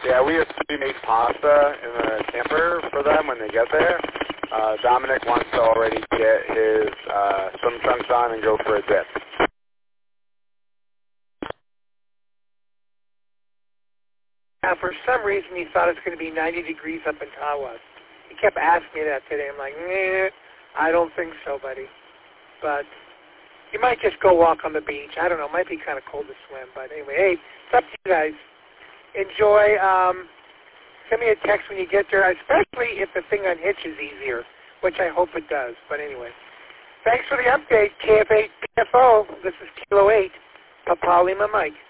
Yeah, we made pasta in the camper for them when they get there. Dominic wants to already get his swim trunks on and go for a dip. Now, for some reason, he thought it's going to be 90 degrees up in Tawas. He kept asking me that today. I'm like, I don't think so, buddy. But you might just go walk on the beach. I don't know. It might be kind of cold to swim. But anyway, hey, it's up to you guys. Enjoy. Send me a text when you get there, especially if the thing unhitches easier, which I hope it does. But anyway, thanks for the update, KF8 PFO. This is Kilo 8, Papa Lima Mike.